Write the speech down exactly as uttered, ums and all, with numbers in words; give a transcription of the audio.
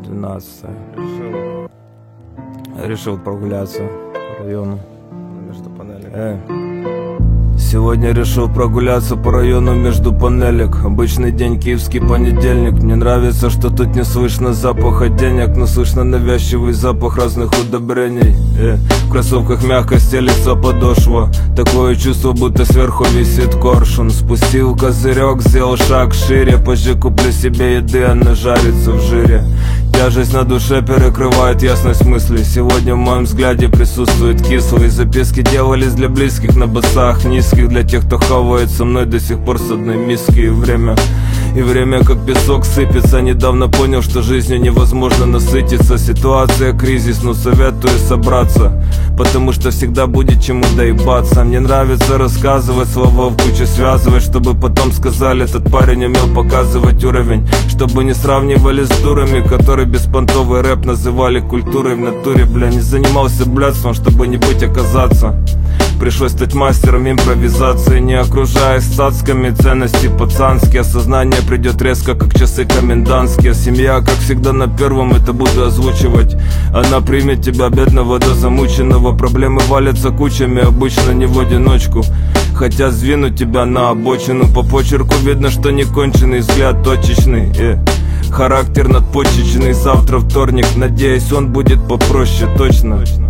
двенадцатое. Решил, решил прогуляться по району между панелек. Э. Сегодня решил прогуляться по району между панелек. Обычный день, киевский понедельник. Мне нравится, что тут не слышно запаха денег, но слышно навязчивый запах разных удобрений. э. В кроссовках мягко стелится подошва. Такое чувство, будто сверху висит коршун. Спустил козырек, сделал шаг шире. Позже куплю себе еды, она жарится в жире. Тяжесть на душе перекрывает ясность мыслей. Сегодня в моем взгляде присутствует кислые записки. Делались для близких на басах низких, для тех, кто хавает со мной до сих пор с одной миски. И время, и время как песок сыпется. Недавно понял, что жизнью невозможно насытиться. Ситуация кризис, но советую собраться, потому что всегда будет чему доебаться. Мне нравится рассказывать, слова в кучу связывать, чтобы потом сказали, этот парень умел показывать уровень. Чтобы не сравнивали с дурами, которые беспонтовый рэп называли культурой в натуре. Бля, не занимался блядством, чтобы не быть оказаться. Пришлось стать мастером импровизации, не окружаясь цацками, ценности пацанские. Осознание придет резко, как часы комендантские. Семья, как всегда, на первом, это буду озвучивать. Она примет тебя, бедного до замученного. Проблемы валятся кучами, обычно не в одиночку. Хотят сдвинуть тебя на обочину. По почерку видно, что не конченый, взгляд точечный. э. Характер надпочечный, завтра вторник. Надеюсь, он будет попроще, точно.